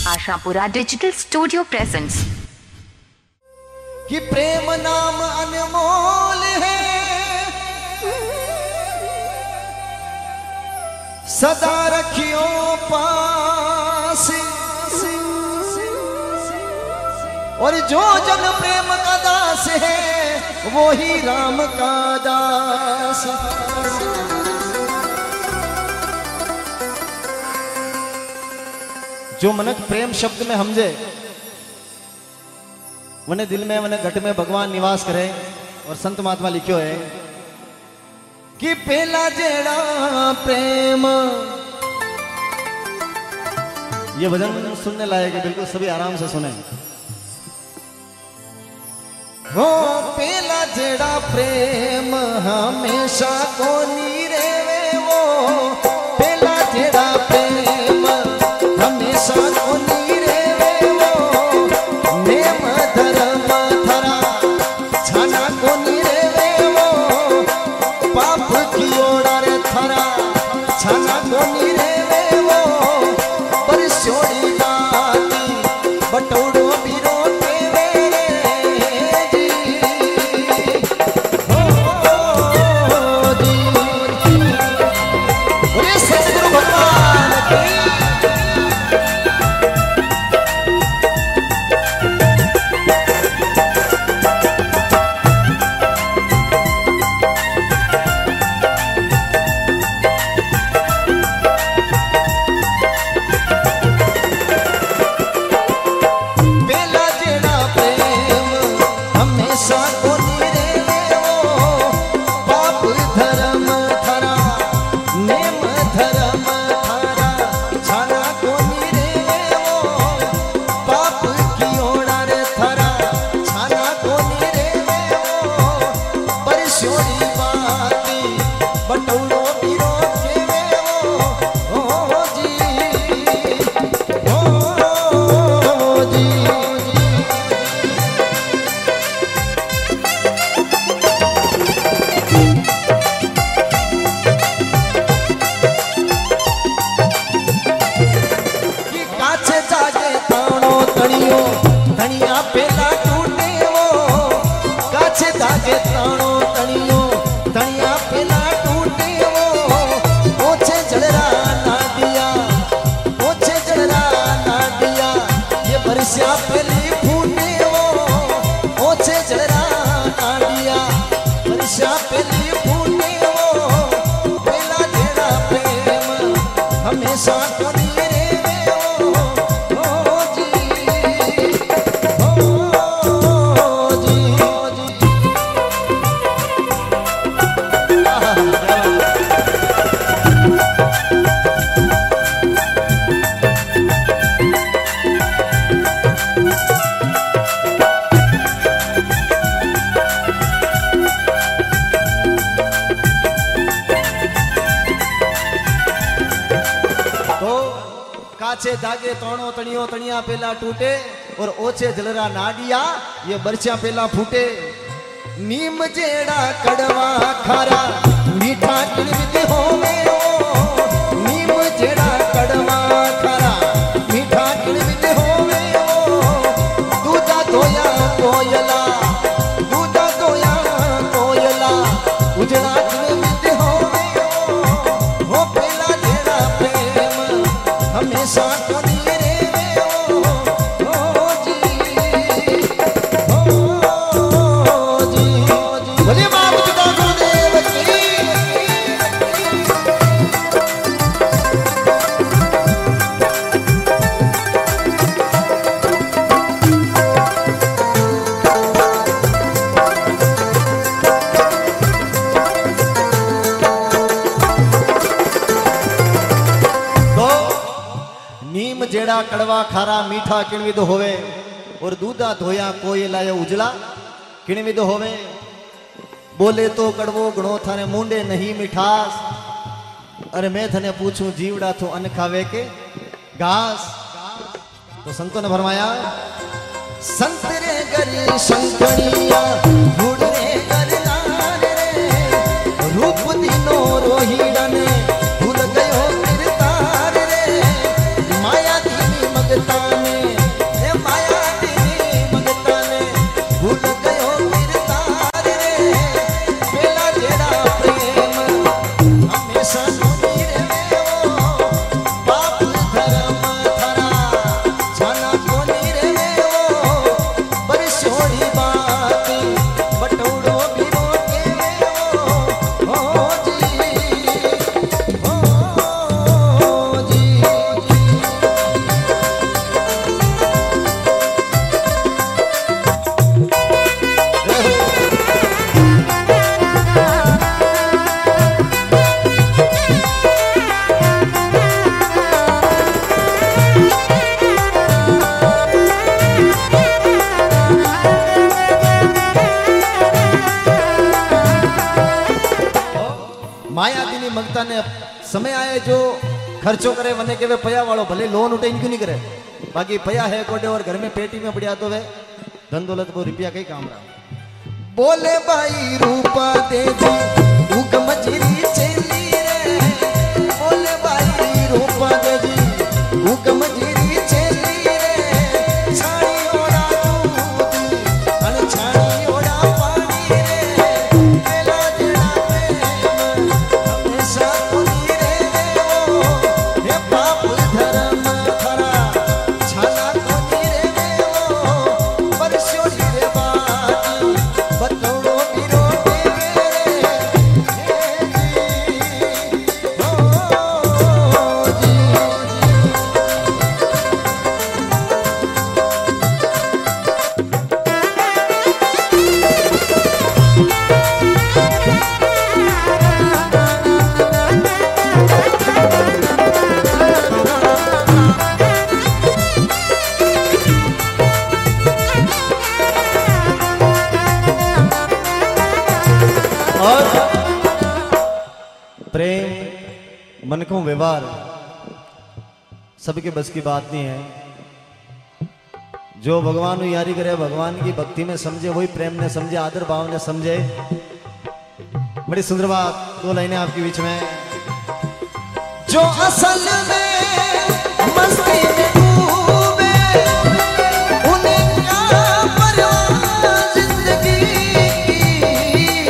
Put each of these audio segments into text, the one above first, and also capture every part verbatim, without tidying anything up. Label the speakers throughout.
Speaker 1: Ashapura digital studio presents.
Speaker 2: कि प्रेम नाम अनमोल है, सदा रखियो पास, और जो जन प्रेम का दास है वो ही राम का दास। जो मनक प्रेम शब्द में समझे वने दिल में वने घट में भगवान निवास करे। और संत महात्मा लिखियो है कि पहला जेड़ा प्रेम, ये भजन सुनने लायक है, बिल्कुल सभी आराम से सुने। हो पहला जेड़ा प्रेम हमेशा को नी रेवे, वो पहला जेड़ा प्रेम हमेशा को नी रेवे, वो नेम धर्म थरा छाना को नी रेवे, वो पाप की ओड़ा रे थरा छाना को नी रेवे, वो परसोड़ी गाती बटोड़ो बिरो काचे धागे तोड़ो तणियो तणिया पेला टूटे, और ओछे जलरा नाडिया ये बरछा पेला फूटे। नीम जेड़ा कड़वा खारा मीठा किणवित होवे, नीम जेड़ा कड़वा खारा मीठा किणवित होवे, दूधा धोया कोयला दूधा धोया कोयला उजड़ा किणवित होवे, हो पेला जेड़ा प्रेम हमेशा जेड़ा कड़वा खारा मीठा किणविद होवे, और दूधा धोया कोयला उजला किणविद होवे। बोले तो कड़वो गणो थाने मुंडे नहीं मिठास, अरे मैं थने पूछूं जीवड़ा तो अन्न खावे के घास। तो संतों ने फरमाया संतरे गरी शंकरिया ढूंढने गरदार रे, रूप दिनो रोहिड़न भूल गयो किरदार रे, माया दीनी मगता जनता ने समय आए जो खर्चो करे वने के वे पया वालों भले लोन उठे क्यों नहीं करे, बाकी पया है कोडे और घर में पेटी में बढ़िया तो वे धन दौलत को रुपया कई काम रहा। बोले भाई रूपा दे दी उग मजरी चली रे, बोले भाई रूपा दे दी उग मजरी चली रे, छाड़ी ओड़ा दूध अन छाड़ी ओड़ा पानी रे, मेला जड़ा प्रेम हमेशा तुनी रे वो, हे पाप धर्म खरा छाला तुनी रे वो, परशोरी रे बाजी बतौड़ो बिरो देवे रे, हे जी हो जी। और प्रेम मन को व्यवहार सबके बस की बात नहीं है। जो भगवान को यारी करे, भगवान की भक्ति में समझे, वही प्रेम ने समझे, आदर भाव ने समझे। बड़ी सुंदर बात दो लाइनें आपके बीच में। जो असल में मस्ती में डूबे उन्हें क्या परवाह जिंदगी की,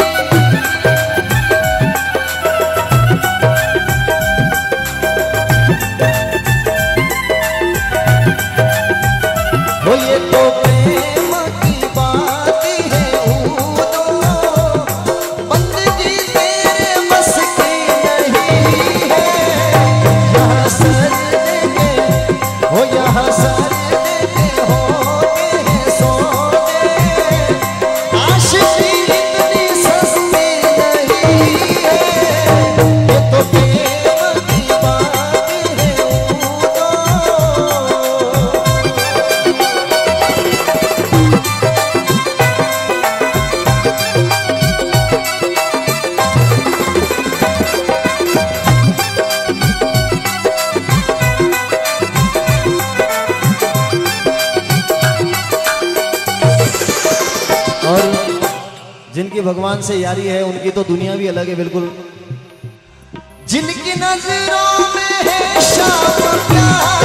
Speaker 2: वो ये तो प्रेम की बात है ऊदो, बंदगी तेरे बस की नहीं है, यहाँ सर देके हो यहाँ सर देके होते हैं सोते, आशिकी इतनी सस्ती नहीं है, ये तो प्रेम की बात है ऊदो। और जिनकी भगवान से यारी है उनकी तो दुनिया भी अलग है बिल्कुल। जिनकी नजरों में है शाम प्यार